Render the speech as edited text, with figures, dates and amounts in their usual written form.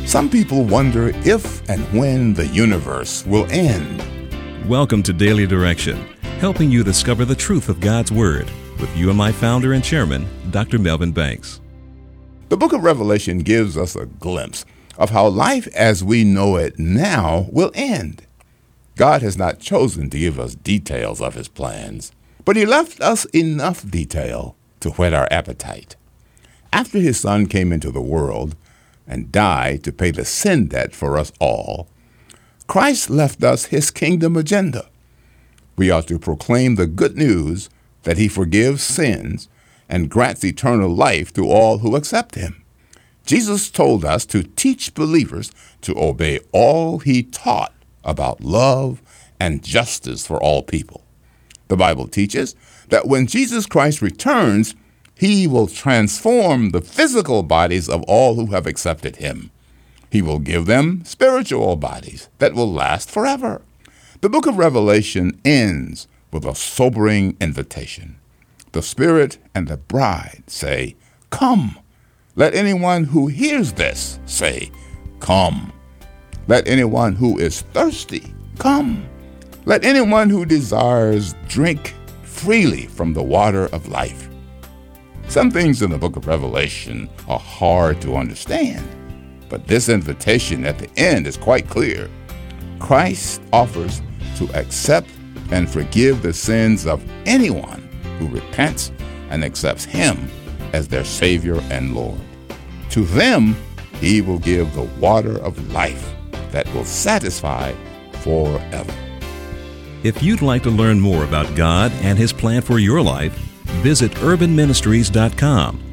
Some people wonder if and when the universe will end. Welcome to Daily Direction, helping you discover the truth of God's Word with UMI founder and chairman, Dr. Melvin Banks. The book of Revelation gives us a glimpse of how life as we know it now will end. God has not chosen to give us details of his plans, but he left us enough detail to whet our appetite. After his Son came into the world and died to pay the sin debt for us all, Christ left us his kingdom agenda. We ought to proclaim the good news that he forgives sins and grants eternal life to all who accept him. Jesus told us to teach believers to obey all he taught about love and justice for all people. The Bible teaches that when Jesus Christ returns, he will transform the physical bodies of all who have accepted him. He will give them spiritual bodies that will last forever. The book of Revelation ends with a sobering invitation. The Spirit and the bride say, "Come." Let anyone who hears this say, "Come." Let anyone who is thirsty come. Let anyone who desires drink freely from the water of life. Some things in the book of Revelation are hard to understand, but this invitation at the end is quite clear. Christ offers to accept and forgive the sins of anyone who repents and accepts him as their Savior and Lord. To them, he will give the water of life that will satisfy forever. If you'd like to learn more about God and his plan for your life, visit urbanministries.com